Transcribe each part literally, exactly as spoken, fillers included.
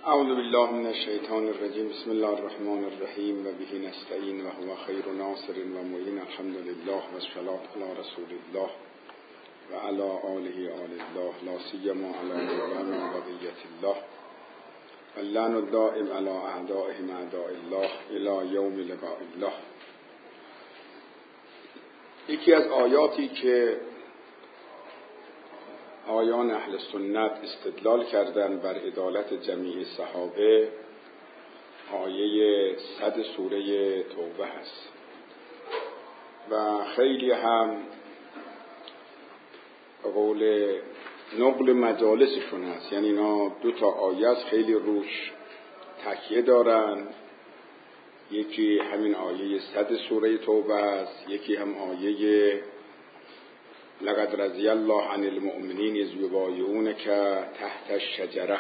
اعوذ بالله من الشیطان الرجیم. بسم الله الرحمن الرحیم و به نستعین و هو خیر ناصر و معین. الحمد لله و الصلاة علی رسول الله و علی آله آل الله لا سیما علی مولانا بقیة الله اللعن الدائم علی اعدائهم اعداء الله الی یوم لقاء الله. یکی از آیاتی که آیان اهل سنت استدلال کردن بر عدالت جمیع صحابه آیه صد سوره توبه هست و خیلی هم قول نقل مجالسشون هست، یعنی اینا دو تا آیه است خیلی روش تکیه دارن. یکی همین آیه صد سوره توبه است، یکی هم آیه لقد رضی الله عن المؤمنین اذ یبایعونک تحت الشجره.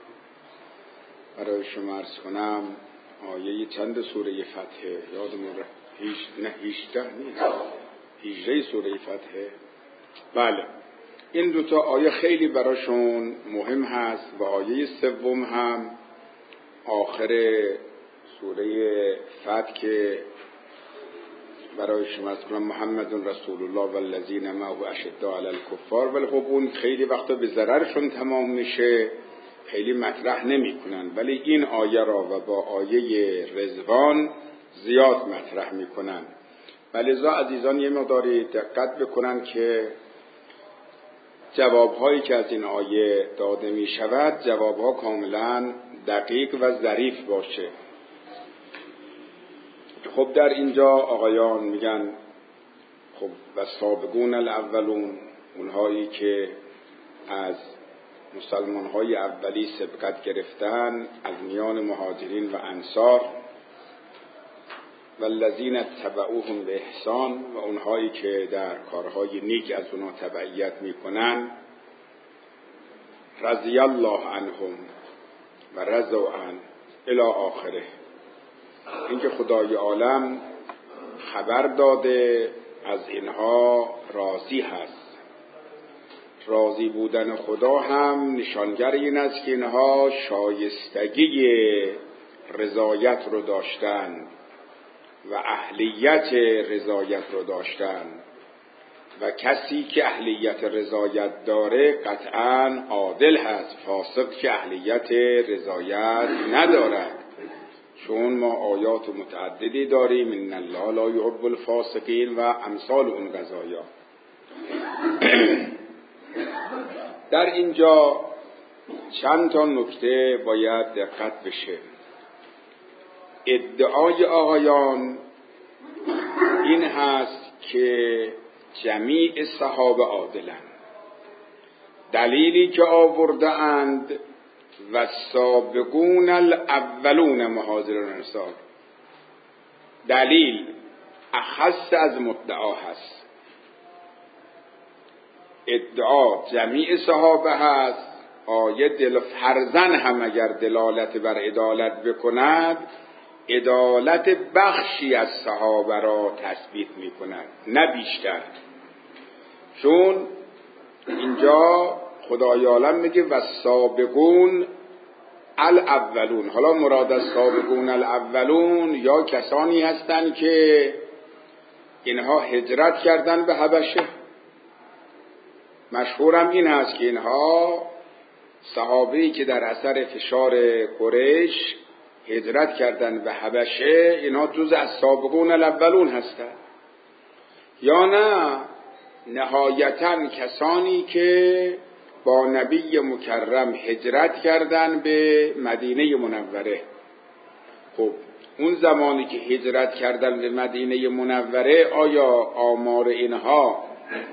برای شما عرض کنم آیه چند سوره فتحه؟ یادمون نه هجده نیست، هجده سوره فتحه. بله، این دوتا آیه خیلی براشون مهم هست و آیه سوم هم آخر سوره فتح که برای شما از کنم محمد رسول الله و الذین معه اشداء علی الکفار، ولی خب اون خیلی وقتا به ضررشون تمام میشه، خیلی مطرح نمی کنن، ولی این آیه را و با آیه رضوان زیاد مطرح میکنن. ولذا عزیزان یه مقداری دقت بکنن که جوابهایی که از این آیه داده می شود جوابها کاملا دقیق و ظریف باشه. خب در اینجا آقایان میگن خب و سابقون الاولون، اونهایی که از مسلمانهای اولی سبقت گرفتن از میان مهاجرین و انصار، و الذین اتبعوهم به احسان، و اونهایی که در کارهای نیک از اونها تبعیت میکنن، رضی الله عنهم و رضوا عنه الی آخره. اینکه خدای عالم خبر داده از اینها راضی هست. راضی بودن خدا هم نشانگر این است که اینها شایستگی رضایت رو داشتن و اهلیت رضایت رو داشتن، و کسی که اهلیت رضایت داره قطعاً عادل هست، فاسق که اهلیت رضایت ندارد. چون ما آیات متعددی داریم، ان الله لا یحب الفاسقین و امثال اون قضایا. در اینجا چند تا نکته باید دقت بشه. ادعای آقایان این هست که جمیع صحابه عادلند. دلیلی که آورده اند و سابقون الاولون مهاجرون و انصار، دلیل اخص از مدعا هست. ادعا جمیع صحابه هست، آیه دل فرزن هم اگر دلالت بر عدالت بکند، عدالت بخشی از صحابه را تثبیت می کند، نه بیشتر. چون اینجا خدای عالم میگه و سابقون الاولون. حالا مراد از سابقون الاولون یا کسانی هستند که اینها هجرت کردن به حبشه. مشهورم این هست که اینها صحابه‌ای که در اثر فشار قریش هجرت کردن به حبشه، اینها جز از سابقون الاولون هستند. یا نه نهایتاً کسانی که با نبی مکرم هجرت کردن به مدینه منوره. خب اون زمانی که هجرت کردن به مدینه منوره، آیا آمار اینها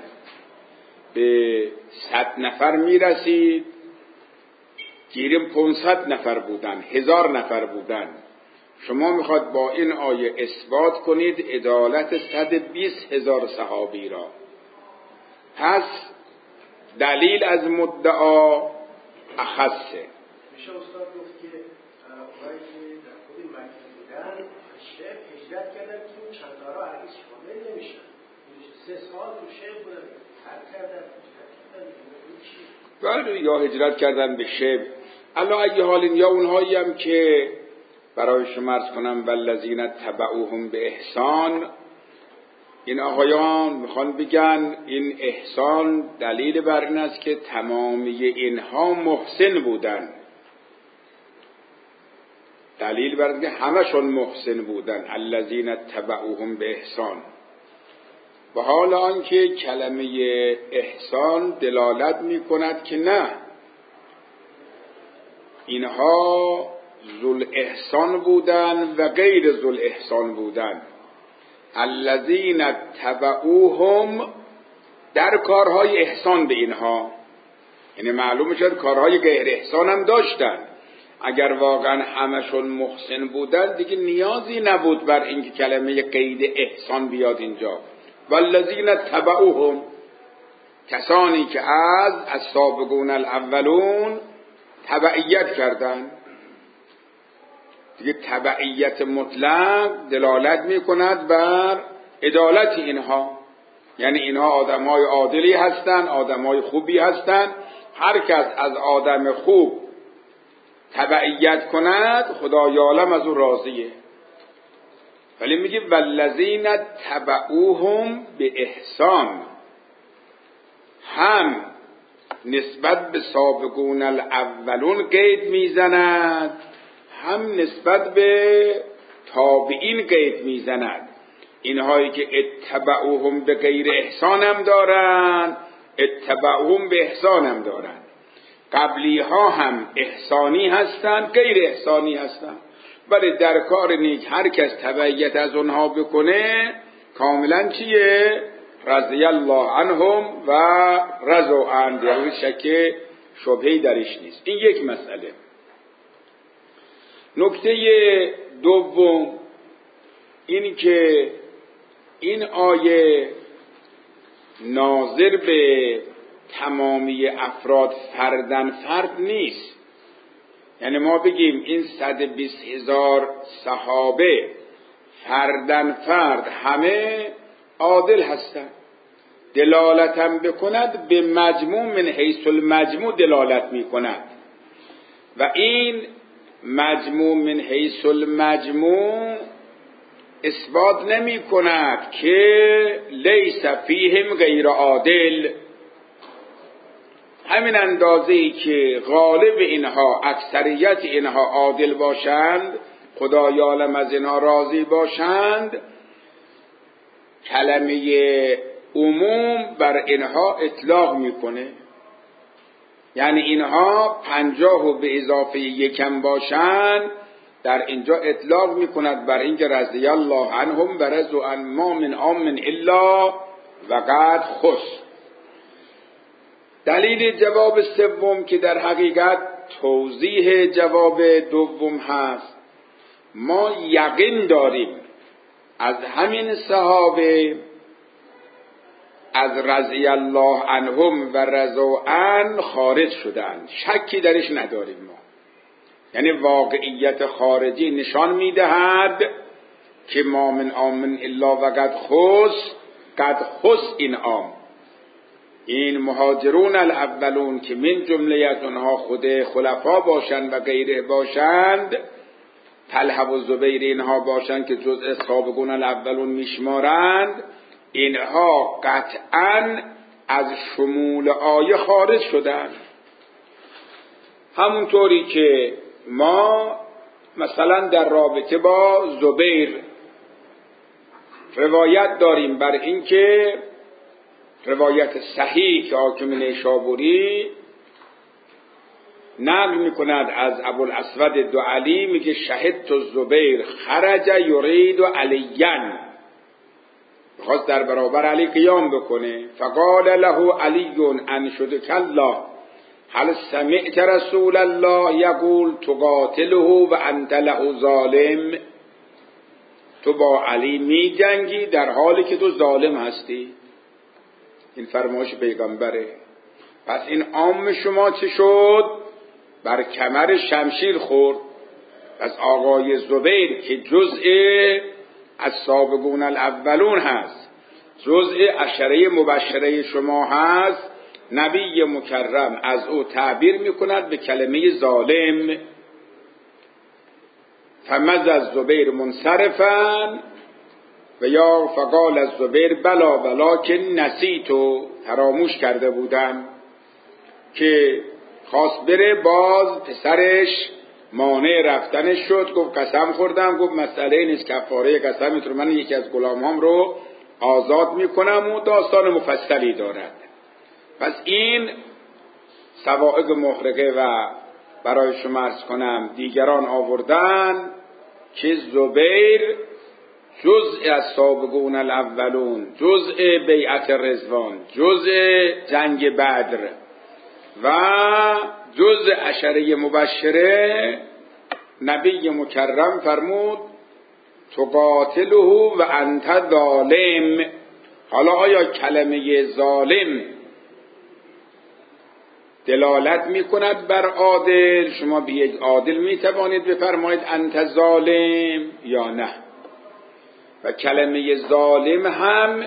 به صد نفر میرسید؟ گیریم پانصد نفر بودن، هزار نفر بودن. شما میخواد با این آیه اثبات کنید عدالت صد و بیست هزار صحابی را. پس دلیل از مدعا اخصه. میشه استاد گفت که اونایی که در خود مکه بودن شیخ هجرت کردن که اون چند تارا هرگز شامل نمیشن. سه سال تو شیخ بودن، هر کردن هجرت کردن. بله، یا هجرت کردن به شیخ. علا ای حال یا اونهایی هم که برای شما عرض کنم والذین تبعوهم به احسان، این آقایان میخوان بگن این احسان دلیل بر این است که تمامی اینها محسن بودن، دلیل بر این که همشون محسن بودن. الذین تبعوهم به احسان، و حال آنکه کلمه احسان دلالت میکند که نه، اینها ذل احسان بودن و غیر ذل احسان بودن. الذین تبعوهم در کارهای احسان به اینها، یعنی معلوم شد کارهای غیر احسان هم داشتن. اگر واقعا همشون محسن بودن دیگه نیازی نبود بر اینکه کلمه قید احسان بیاد اینجا. والذین تبعوهم، کسانی که از السابقون الاولون تبعیت کردن. دیگه تبعیت مطلق دلالت میکند بر عدالت اینها، یعنی اینها آدمای عادلی هستن، آدمای خوبی هستن. هر کس از آدم خوب تبعیت کند خدای عالم از او راضیه. ولی میگه والذین تبعوهم به احسان، هم نسبت به سابقون الاولون قید میزند، هم نسبت به تابعین قید میزند. اینهایی که اتبعوهم به غیر احسان هم دارن، اتبعوهم به احسان هم دارن. قبلی ها هم احسانی هستن، غیر احسانی هستن، ولی در کار نیک هر کس تبعیت از اونها بکنه کاملا چیه؟ رضی الله عنهم و رضوا عنه، یعنی شک شبهه‌ای درش نیست. این یک مسئله. نکته دوم این که این آیه ناظر به تمامی افراد فردن فرد نیست. یعنی ما بگیم این صد و بیست هزار صحابه فردن فرد همه عادل هستند، دلالتم بکند به مجموع من حیث المجموع دلالت می کند، و این مجموع من حیث المجموع اثبات نمی کند که لیس فیهم غیر عادل. همین اندازه‌ای که غالب اینها، اکثریت اینها عادل باشند، خدای عالم از اینها راضی باشند، کلمه عموم بر اینها اطلاق میکنه. یعنی اینها پنجاه و به اضافه یکم باشند، در اینجا اطلاق میکند بر اینکه رضی الله عنهم و رضوا عن ما من عام الا وقد خص. دلیل جواب سوم که در حقیقت توضیح جواب دوم هست، ما یقین داریم از همین صحابه از رضی الله عنهم و رضوا عنه خارج شدند، شکی درش نداریم ما. یعنی واقعیت خارجی نشان میدهد که ما من عام الا وقد خص، قد خص این عام. این مهاجرون الاولون که من جمله از اونها خود خلفا باشند و غیره باشند، طلحه و زبیر اینها باشند که جزء سابقون الاولون میشمارند، اینها قطعاً از شمول آیه خارج شدند. همونطوری که ما مثلا در رابطه با زبیر روایت داریم بر اینکه روایت صحیح که حاکم نیشابوری نقل میکند از ابوالاسود دعالی، میگه شهدت الزبیر خرج یرید علیاً، خواست در برابر علی قیام بکنه. فقال له علی انشدک الله هل سمعت رسول الله یقول تقاتله و انت له ظالم؟ تو با علی می جنگی در حالی که تو ظالم هستی. این فرمایش پیغمبره. پس این عام شما چه شد؟ بر کمر شمشیر خورد. پس آقای زبیر که جزء از سابقون الاولون هست، جزء عشره مبشره شما هست، نبی مکرم از او تعبیر میکند به کلمه ظالم. فمز از زبیر منصرفن و یا فقال از زبیر بلا بلا که نسیتو، فراموش کرده بودم. که خواست بره، باز پسرش مانع رفتنش شد، گفت قسم خوردم. گفت مسئله نیست، کفاره قسمت رو من یکی از غلامام رو آزاد میکنم و داستان مفصلی دارد. پس این صواعق محرقه و برای شما عرض کنم دیگران آوردن که زبیر جزء از سابقون الاولون، جزء بیعت رضوان، جزء جنگ بدر و جزء عشره مبشره، نبی مکرم فرمود تقاتله و انت ظالم. حالا آیا کلمه ظالم دلالت می کند بر عادل؟ شما به یک عادل می توانید بفرمایید انت ظالم یا نه؟ و کلمه ظالم هم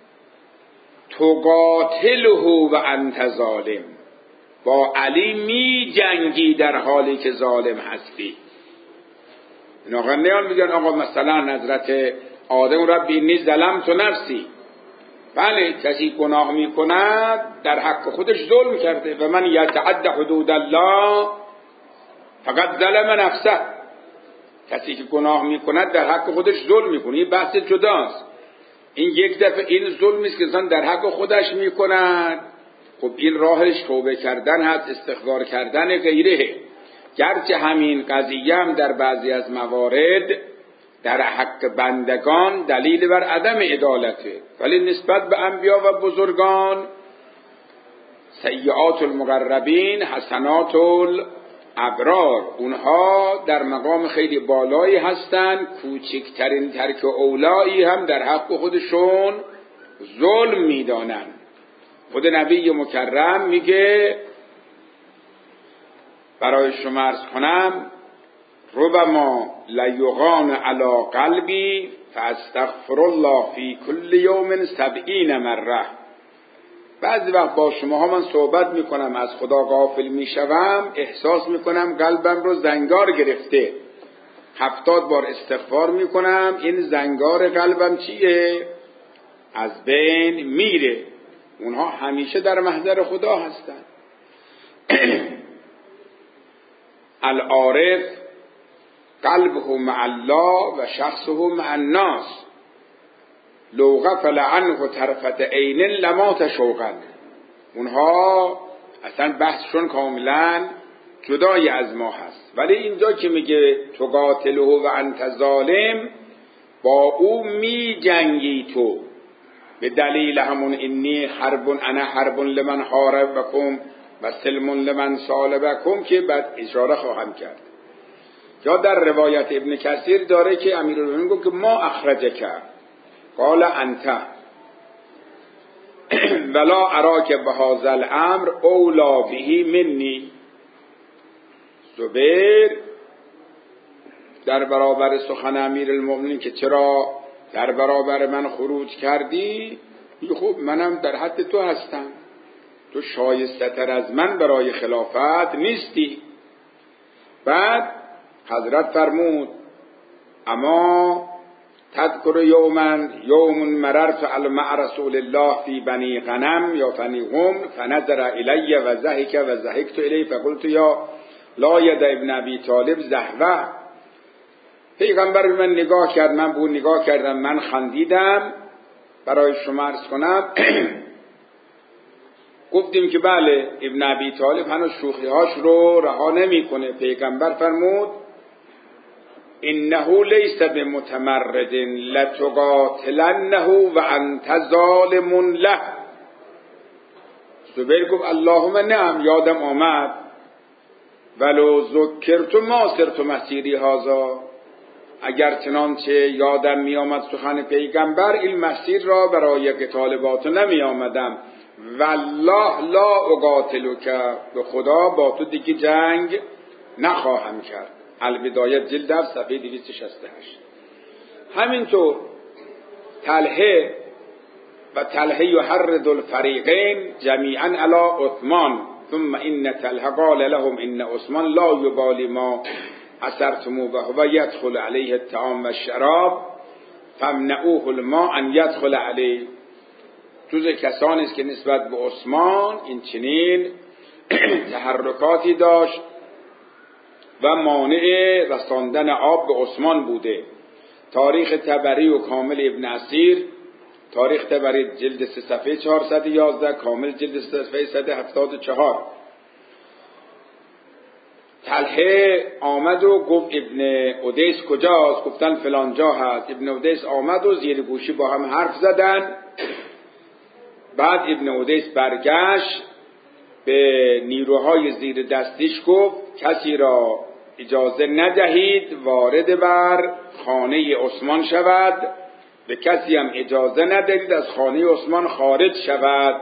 تقاتله و انت ظالم، با علی می جنگی در حالی که ظالم هستی. این آقا نیان میگن آقا مثلا حضرت آدم ربی انی ظلمت نفسی. بله، کسی گناه میکند در حق خودش ظلم کرده. و من یتعد حدود الله فقط ظلم نفسه. کسی که گناه میکند در حق خودش ظلم میکنه. این بحث جداست. این یک دفعه این ظلمی است که انسان در حق خودش میکند. خب این راهش توبه کردن هست، استغفار کردن غیره. گرچه همین قضیه هم در بعضی از موارد در حق بندگان دلیل بر عدم عدالته، ولی نسبت به انبیا و بزرگان سیئات المقربین حسنات الابرار، اونها در مقام خیلی بالایی هستند. کوچکترین ترک اولایی هم در حق خودشون ظلم میدانند. خود نبی مکرم میگه برای شما عرض کنم ربما لیغان علی قلبی فاستغفر الله فی کل یوم سبعین مره. بعضی وقت با شما ها من صحبت میکنم، از خدا غافل میشوم، احساس میکنم قلبم رو زنگار گرفته، هفتاد بار استغفار میکنم، این زنگار قلبم چیه؟ از بین میره. اونها همیشه در محضر خدا هستند. العارف قلبه مع الله و شخصه مع الناس، لو غفل عنه طرفت عین لمات شوقا. اونها اصلا بحثشون کاملا جدای از ما هست. ولی اینجا که میگه تقاتله و انت ظالم، با او می جنگی تو، به دلیل همون انی حرب انا حرب لمن حاربکم و سلم لمن سالبکم که بعد اشاره خواهم کرد. یا در روایت ابن کثیر داره که امیرالمومنین گفت که ما اخرجک قال انت ولا اراک بهذا الامر اولا به منی. زبیر در برابر سخن امیرالمومنین که چرا در برابر من خروج کردی، خب منم در حد تو هستم، تو شایسته تر از من برای خلافت نیستی. بعد حضرت فرمود اما تذکر یوما یوم مررت مع رسول الله فی بنی غنم یا بنی غم فنظر الی و ضحک و ضحکت الی فقلت یا لا ید ابن ابی طالب زهوه. پیغمبر به من نگاه کرد، من به اون نگاه کردم، من خندیدم. برای شما عرض کنم گفتیم که بله ابن ابی طالب هنوز شوخی‌هاش رو رها نمی‌کنه. پیغمبر فرمود انه لیس بمتمرد لتقاتلنه و انت ظالم له. زبیر گفت اللهم نعم، یادم آمد، ولو ذکرت ما سرت مسیری هذا، اگر چنانچه یادم می آمد سخن پیغمبر این مسیر را برای قتال با تو نمی آمدم. والله لا اقاتلک، به خدا با تو دیگه جنگ نخواهم کرد. البدایه جلد هفت صفحه دویست و شصت و هشت. همینطور طلحه و طلحه یحرض الفریقین جمیعا علی عثمان ثم ان طلحه قال لهم ان عثمان لا یبالی ما اثرتموه و یدخل علیه الطعام و الشراب فامنعوه الماء ان یدخل علیه. جز کسانی است که نسبت به عثمان این چنین تحرکاتی داشت و مانع رساندن آب به عثمان بوده. تاریخ طبری و کامل ابن اسیر، تاریخ طبری جلد سه صفحه چهارصد و یازده، کامل جلد سه صفحه صد و هفتاد و چهار. طلحه آمد و گفت ابن اودیس کجاست؟ گفتن فلان جا هست. ابن اودیس آمد و زیر گوشی با هم حرف زدن. بعد ابن اودیس برگشت به نیروهای زیر دستیش گفت کسی را اجازه ندهید وارد بر خانه عثمان شود، به کسی هم اجازه ندهید از خانه عثمان خارج شود.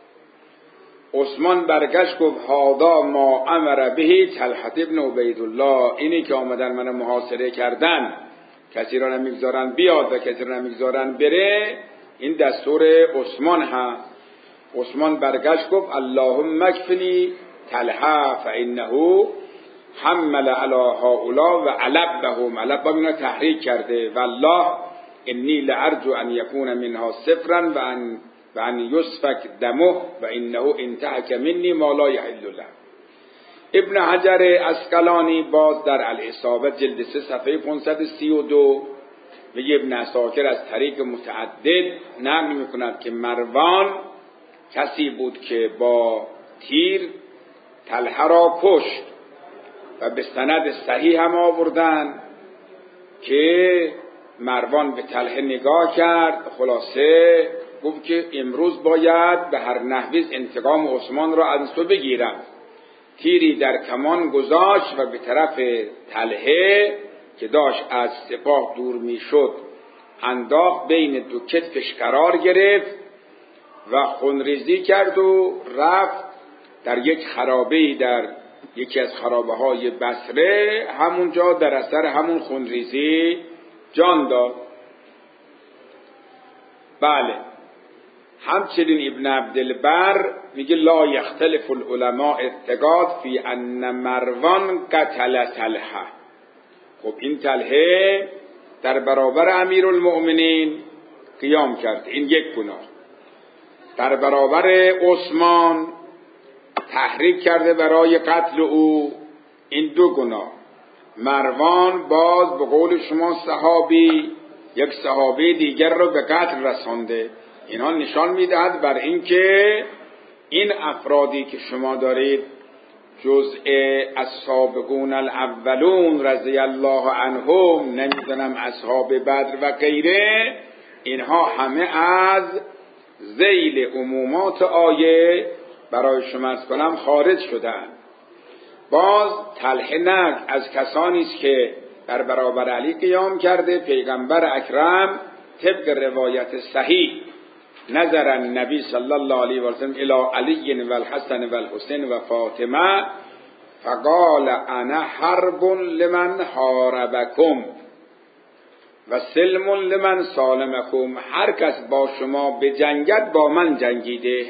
عثمان برگشت گفت هادا ما امر به طلحه ابن عبیدالله، اینی که آمدن من محاصره کردن، کسی را نمیگذارن بیاد و کسی را نمیگذارن بره، این دستور عثمان هست. عثمان برگشت گفت اللهم اکفنی طلحه فانه حمل علی هؤلاء و علبهم، علب اینا تحریک کرده، والله انی لارجو ان یکون منها صفرا و ان و ان یسفک دمه و انه انتهک منی ما لا یحل له. ابن حجر اسقلانی باز در الاصابه جلد سه صفحه پانصد و سی و دو و ابن عساکر از طریق متعدد نقل میکند که مروان کسی بود که با تیر طلحه را کشت و به سند صحیح هم آوردن که مروان به طلحه نگاه کرد، خلاصه گفت که امروز باید به هر نحوی انتقام عثمان را از تو بگیرم. تیری در کمان گذاشت و به طرف طلحه که داشت از سپاه دور میشد انداخت، بین دو کتفش قرار گرفت و خونریزی کرد و رفت در یک خرابه‌ای در یکی از خرابه های بصره، همونجا در اثر همون خونریزی جان داد. بله، همچنین ابن عبدالبر میگه لا یختلف العلماء اتقاد فی ان مروان قتل طلحه. خب این طلحه در برابر امیرالمؤمنین قیام کرد، این یک گناه. در برابر عثمان تحریک کرده برای قتل او، این دو گناه. مروان باز به قول شما صحابی یک صحابی دیگر رو به قتل رسانده. اینها نشان میدهد بر اینکه این افرادی که شما دارید جزء السابقون الاولون رضی الله عنهم، نمیدونم اصحاب بدر و غیره، اینها همه از ذیل عمومات آیه برای شما از کنم خارج شدن. باز طلحه نگ از کسانی است که در برابر علی قیام کرده. پیغمبر اکرم طبق روایت صحیح نظر النبی صلی الله علیه و سلم الی علی و الحسن و الحسین و فاطمه فقال انا حرب لمن حاربکم و سلم لمن سالمکم. هر کس با شما به جنگت با من جنگیده،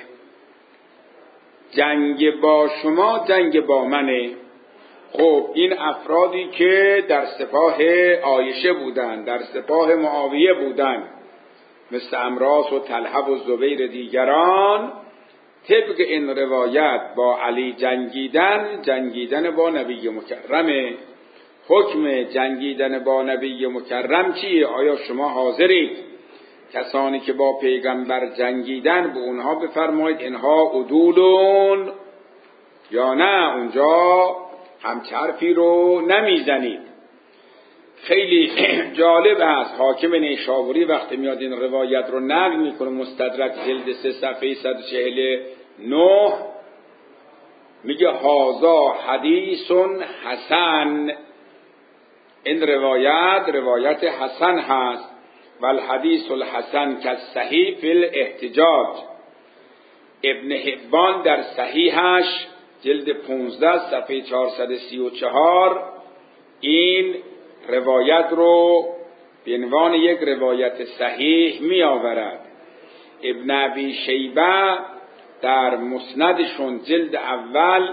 جنگ با شما جنگ با منه. خب این افرادی که در سپاه عایشه بودند، در سپاه معاویه بودند، مثل امراس و طلحه و زبیر دیگران، طبق این روایت با علی جنگیدن جنگیدن با نبی مکرمه. حکم جنگیدن با نبی مکرم چیه؟ آیا شما حاضرید کسانی که با پیغمبر جنگیدن به اونها بفرمایید اینها عدولون یا نه اونجا همچرفی رو نمیزنید؟ خیلی جالب هست. حاکم نیشابوری وقتی میاد این روایت رو نقل میکنه مستدرک جلد سه صفحه صد و چهل و نه میگه هازا حدیث حسن. این روایت روایت حسن هست. والحدیث الحسن کالصحیح فی الاحتجاج. ابن حبان در صحیحش جلد پانزده صفحه چهارصد و سی و چهار این روایت رو به عنوان یک روایت صحیح می آورد. ابن ابی شیبه در مسندشون جلد اول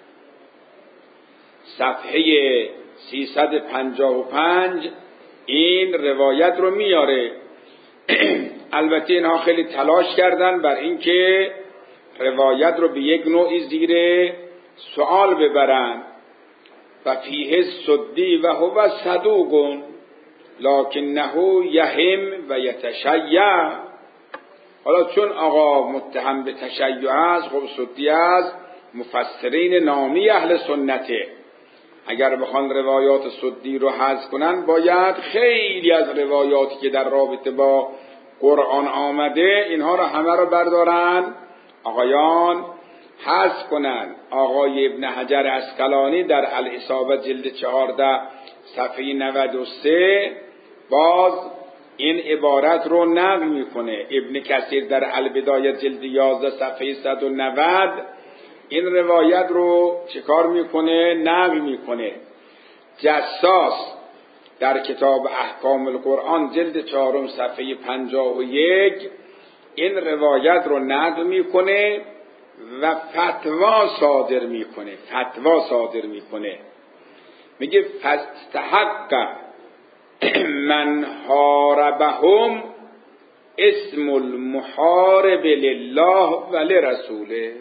صفحه سیصد و پنجاه و پنج این روایت رو میاره. البته اینها خیلی تلاش کردن بر اینکه روایت رو به یک نوعی زیر سوال ببرن. و فیه صدی و هو صدوق لکنه یهم و یتشیع. حالا چون آقا متهم به تشیع است، خب صدی از مفسرین نامی اهل سنته. اگر بخوان روایات صدی رو حذف کنن باید خیلی از روایاتی که در رابطه با قرآن آمده اینها رو همه رو بردارن آقایان حذف کنن. آقای ابن حجر عسقلانی در الاصابه جلد چهارده صفحه نود و سه باز این عبارت رو نقل میکنه. ابن کثیر در البدایه جلد یازده صفحه صد و نود این روایت رو چیکار میکنه؟ نقل میکنه. جساس در کتاب احکام القرآن جلد چهارم صفحه پنجاه و یک این روایت رو نقل میکنه و فتوا صادر میکنه. فتوا صادر میکنه میگه فاستحق من حاربهم اسم المحارب لله و لرسوله.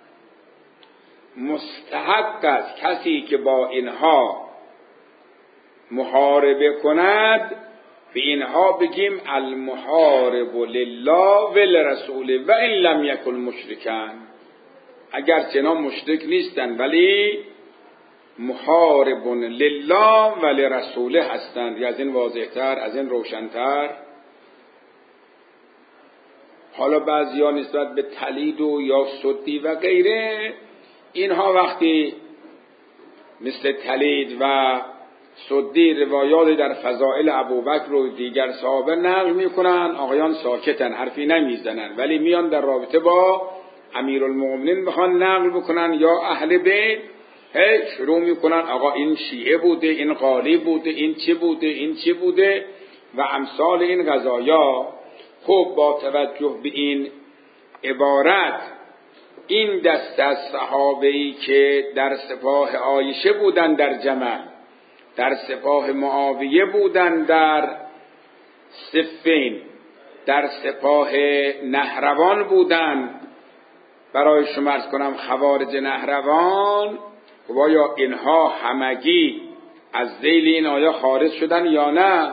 مستحق است کسی که با اینها محاربه کند به اینها بگیم المحارب لله و لرسوله و این لم یکن مشرکن. اگر چنان مشرک نیستن ولی محارب لله و لرسوله هستند. از این واضح‌تر، از این روشن‌تر. حالا بعضیا نسبت به تلید و یا صدی و غیره اینها وقتی مثل تلید و صدی روایات در فضائل ابوبکر و دیگر صحابه نقل میکنن، آقایان ساکتن، حرفی نمیزنن. ولی میان در رابطه با امیرالمؤمنین بخوان نقل بکنن یا اهل بیت، هی شروع میکنن آقا این شیعه بوده، این قالی بوده، این چی بوده، این چی بوده و امثال این قضایا. خب با توجه به این عبارت این دست از صحابه‌ای که در سپاه عایشه بودن در جمل، در سپاه معاویه بودن در صفین، در سپاه نهروان بودن، برای شما عرض کنم خوارج نهروان، خب آیا اینها همگی از ذیل این آیه خارج شدن یا نه؟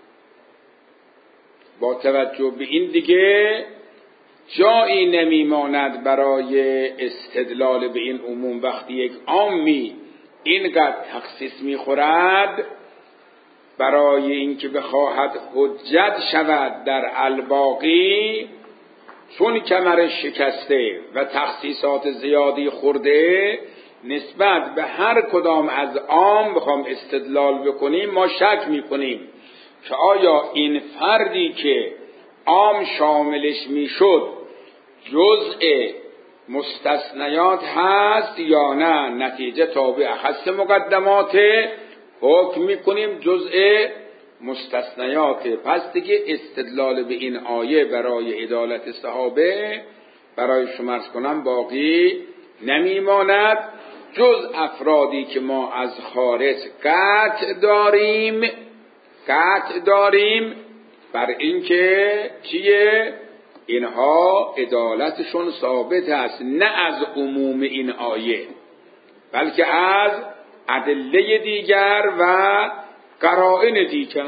با توجه به این دیگه جایی نمیماند برای استدلال به این عموم. وقتی یک عامی اینقدر تخصیص میخورد برای اینکه بخواهد حجت شود در الباقی، چون کمرش شکسته و تخصیصات زیادی خورده، نسبت به هر کدام از عام بخوام استدلال بکنیم ما شک میکنیم که آیا این فردی که عام شاملش میشد جزء مستثنیات هست یا نه. نتیجه تابع اخص مقدمات حکم میکنیم جزء مستثنیات. پس دیگه استدلال به این آیه برای عدالت صحابه برای شما عرض کنم باقی نمیماند، جز افرادی که ما از خارج قطع داریم قطع داریم بر اینکه چیه؟ اینها عدالتشون ثابت است، نه از عموم این آیه بلکه از ادله دیگر و قرائن دیگر.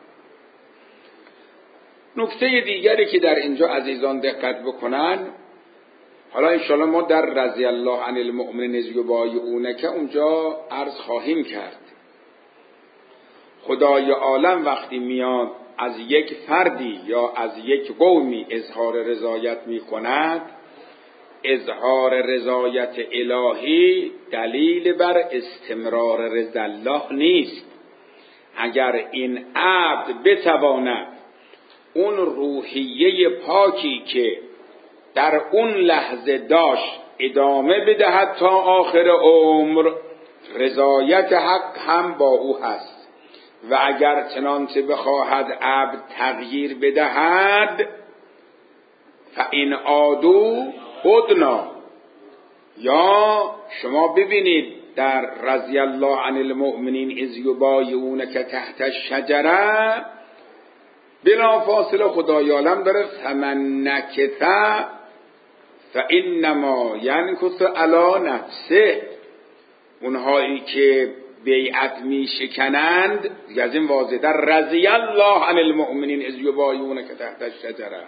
نکته دیگری که در اینجا عزیزان دقت بکنن، حالا انشاءالله ما در رضی الله عن المؤمنین اذ یبایعونک اونجا عرض خواهیم کرد. خدای عالم وقتی میاد از یک فردی یا از یک قومی اظهار رضایت می کند، اظهار رضایت الهی دلیل بر استمرار رضا الله نیست. اگر این عبد بتواند اون روحیه پاکی که در اون لحظه داشت ادامه بدهد تا آخر عمر، رضایت حق هم با او هست. و اگر چنانچه بخواهد عبد تغییر بدهد، فإن عادوا عدنا. یا شما ببینید در رضی الله عن المؤمنین اذ یبایعونک تحت الشجره، بلا فاصله خدای عالم داره فمن نکث فانما ینکث علی نفسه. اونهایی که بیعت می شکنند، از این واضح در رضی الله عن المؤمنین اذ یبایعونک تحت الشجره،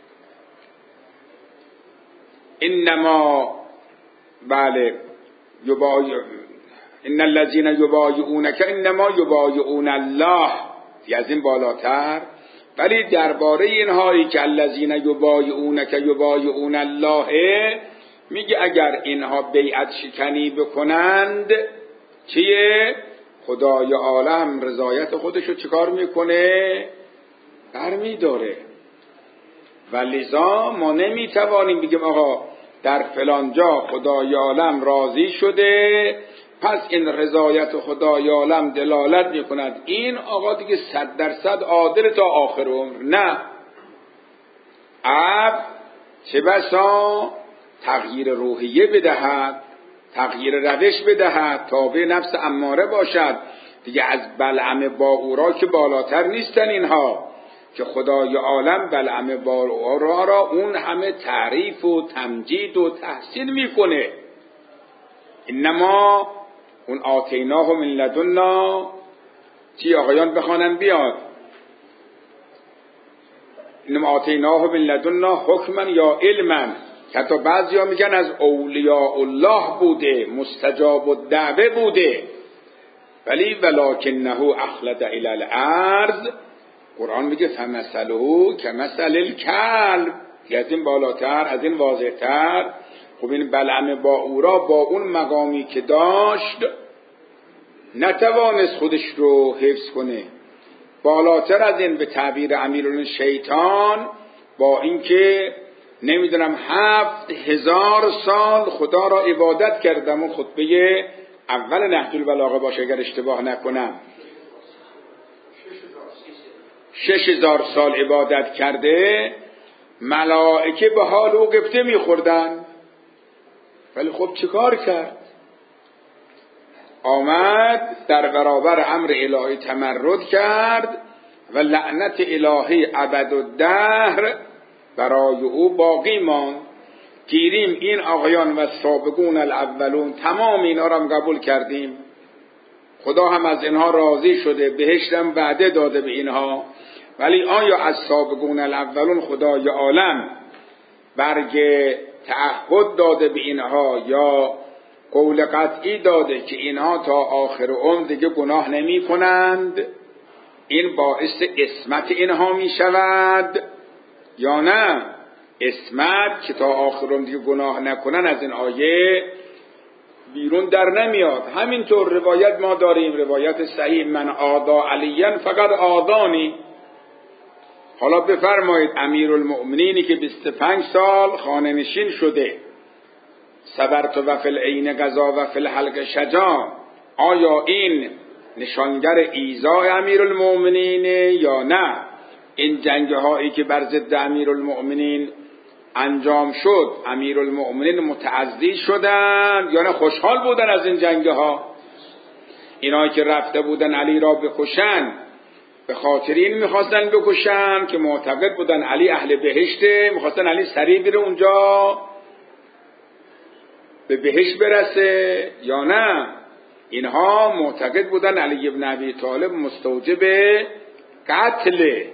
انما بله یبایع ان الذين یبایعونک انما یبایعون الله، از این بالاتر. ولی درباره اینهایی که الذین یبایعونک یبایعون الله، میگه اگر اینها بیعت شکنی بکنند چیه؟ خدای عالم رضایت خودشو چیکار میکنه؟ برمی داره. و لذا ما نمیتوانیم بگیم آقا در فلان جا خدای عالم راضی شده پس این رضایت خدای عالم دلالت میکند این آقا دیگه صد درصد عادل تا آخر عمر. نه، اب چه بسا تغییر روحیه بدهد، تغییر روش بدهد، تابع نفس اماره باشد. دیگه از بلعم باورا که بالاتر نیستن اینها که خدای عالم بلعم باورا را اون همه تعریف و تمجید و تحسین میکنه. انما اون آتیناه من لدنا، چی آقایان بخوانن بیاد؟ انما آتیناه من لدنا حکما یا علما، که حتی بعضی ها میگن از اولیاء الله بوده، مستجاب الدعوه بوده. ولی ولکنه اخلد الی الارض، قرآن میگه فمثله کمثل الکلب، از این بالاتر، از این واضح‌تر. خب این بلعم باورا با اون مقامی که داشت نتوانست خودش رو حفظ کنه. بالاتر از این به تعبیر امیرالمومنین شیطان، با اینکه نمیدونم هفت هزار سال خدا را عبادت کردم، اون خطبه اول نهج البلاغه باشه اگر اشتباه نکنم، شش هزار سال عبادت کرده، ملائکه به حال او قبطه میخوردن. ولی خب چیکار کرد؟ آمد در برابر امر الهی تمرد کرد و لعنت الهی ابدالدهر برای او باقی ماند. گیریم این آقایان و سابقون الاولون تمام اینا را هم قبول کردیم، خدا هم از اینها راضی شده، بهشت هم وعده داده به اینها. ولی آیا از سابقون الاولون خدای عالم برگ تعهد داده به اینها یا قول قطعی داده که اینها تا آخر عمر دیگه گناه نمی کنند، این باعث عصمت اینها می شود یا نه؟ عصمت که تا آخر عمر دیگه گناه نکنن از این آیه بیرون در نمیاد. همینطور روایت ما داریم، روایت صحیح، من آدا علیاً فقط آدانی. حالا بفرمایید امیرالمؤمنینی که بیست و پنج سال خانه نشین شده، صبرت و فی العین قضا و فی الحلق شجاع، آیا این نشانگر ایذای امیرالمؤمنین یا نه؟ این جنگ هایی که بر ضد امیرالمؤمنین انجام شد، امیرالمؤمنین متعزی شدن یا نه خوشحال بودن از این جنگ ها؟ اینایی که رفته بودن علی را بکشن به خاطر این میخواستن بکشن که معتقد بودن علی اهل بهشته، میخواستن علی سریع بره اونجا به بهشت برسه یا نه؟ اینها معتقد بودن علی ابن ابی طالب مستوجب قتل.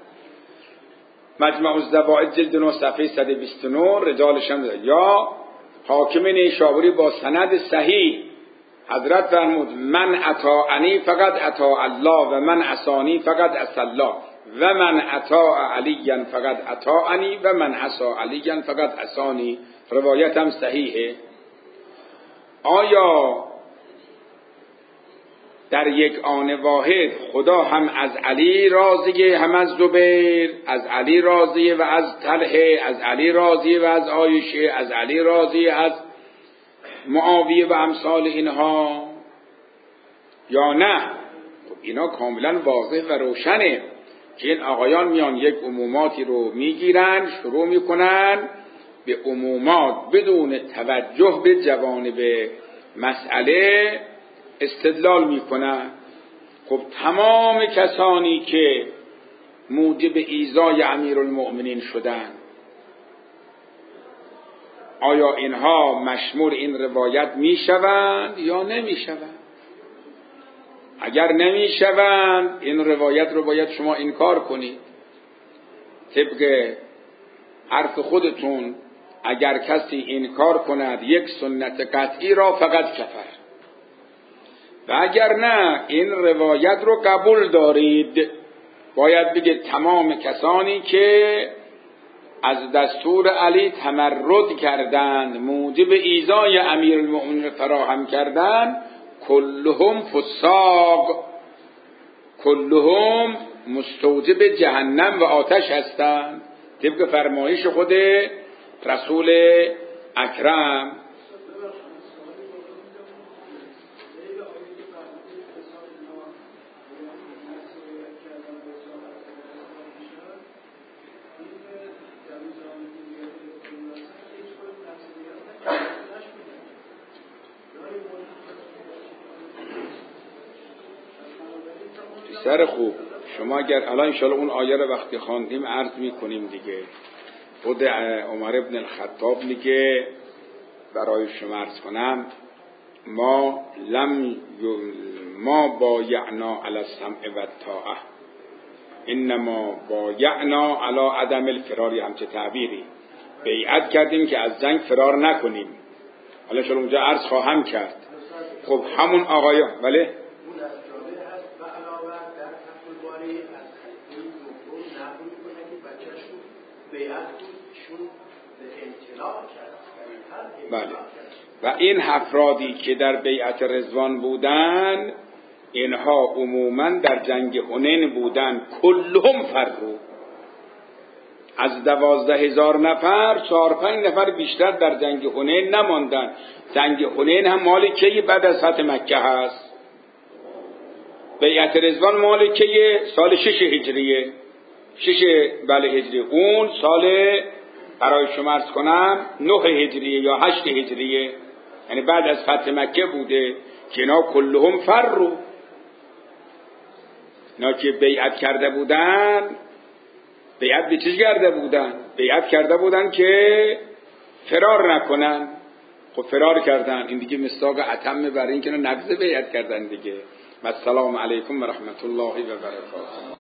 مجمع الزوائد جلد نه صفحه صد و بیست و نه رجالش هم داره. یا حاکم نیشابوری با سند صحیح حضرت فرمود من اطاعنی فقط اطاع الله و من عصانی فقط عصی الله و من اطاع علی فقط اطاعنی و من عصی علی فقط عصانی. روایت هم صحیحه. آیا در یک آن واحد خدا هم از علی راضیه، هم از زبیر، از علی راضیه و از طلحه، از علی راضیه و از عایشه، از علی راضیه از معاویه و امثال اینها یا نه؟ خب اینا کاملا واضح و روشنه. که این آقایان میان یک عموماتی رو میگیرن، شروع میکنن به عمومات بدون توجه به جوانب مسئله استدلال میکنن. خب تمام کسانی که موجب ایذای امیرالمؤمنین شدن، آیا اینها مشمول این روایت میشوند یا نمیشوند؟ اگر نمیشوند این روایت رو باید شما انکار کنید. طبق حرف خودتون اگر کسی انکار کند یک سنت قطعی را فقط کفر، و اگر نه این روایت رو قبول دارید، باید بگید تمام کسانی که از دستور علی تمرد کردند، موجب ایذای امیرالمؤمنین فراهم کردند، کلهم فساق، کلهم مستوجب جهنم و آتش هستند، طبق فرمایش خود رسول اکرم. سر خوب شما اگر الان انشاءالله اون آیه رو وقتی خواندیم عرض میکنیم دیگه. خود عمر ابن الخطاب میگه برای شما عرض کنم ما لم ما بایعنا علی السمع و الطاعه انما بایعنا علی عدم الفرار، همچه تعبیری بیعت کردیم که از جنگ فرار نکنیم. حالا شما اونجا عرض خواهم کرد. خب همون آقایان بله بله. و این افرادی که در بیعت رضوان بودن، اینها عموما در جنگ حنین بودن، کلهم فرو. از دوازده هزار نفر چهار پنج نفر بیشتر در جنگ حنین نماندن. جنگ حنین هم مال کی؟ بعد از فتح مکه هست. بیعت رضوان مال کی؟ سال شش هجریه. شش بله هجری. اون سال برای شما عرض کنم نه هجریه یا هشت هجریه، یعنی بعد از فتح مکه بوده که اینا کلهم فرو. اینا که بیعت کرده بودن، بیعت به چیز کرده بودن؟ بیعت کرده بودن که فرار نکنن. خب فرار کردن. این دیگه مصداق اتم بر این که نقض بیعت کردن دیگه. و السلام علیکم و رحمت الله و برکاته.